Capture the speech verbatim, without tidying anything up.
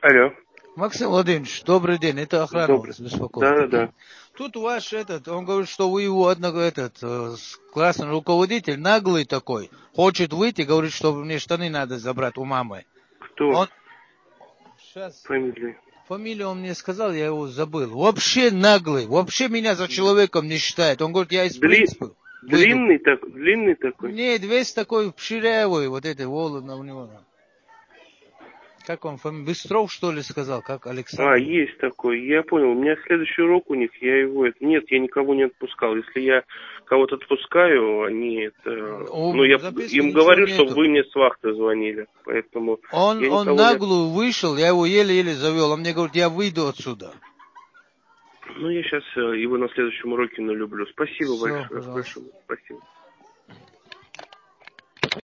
Алло. Максим Владимирович, добрый день, это охрана Добрый. вас беспокоит. Да, да, да. Тут ваш этот, он говорит, что вы его одного, этот, э, классный руководитель, наглый такой, хочет выйти, говорит, что мне штаны надо забрать у мамы. Кто? Он... Сейчас, Фамилия. фамилию он мне сказал, я его забыл. Вообще наглый, вообще меня за человеком не считает. Он говорит, я из Дли... принципа выйду. Длинный, так... Длинный такой? Нет, весь такой пширявый, вот этой волны у него. Как он, фами... Быстров, что ли, сказал, как Александр? А, есть такой, я понял. У меня следующий урок у них, я его... Нет, я никого не отпускал. Если я кого-то отпускаю, они это... Он, ну, я им говорю, нету. что вы мне с вахты звонили. Поэтому он, я он никого наглую не... вышел, я его еле-еле завел. Он мне говорит, я выйду отсюда. Ну, я сейчас его на следующем уроке налюблю. Спасибо Все, большое. пожалуйста. Большое. Спасибо.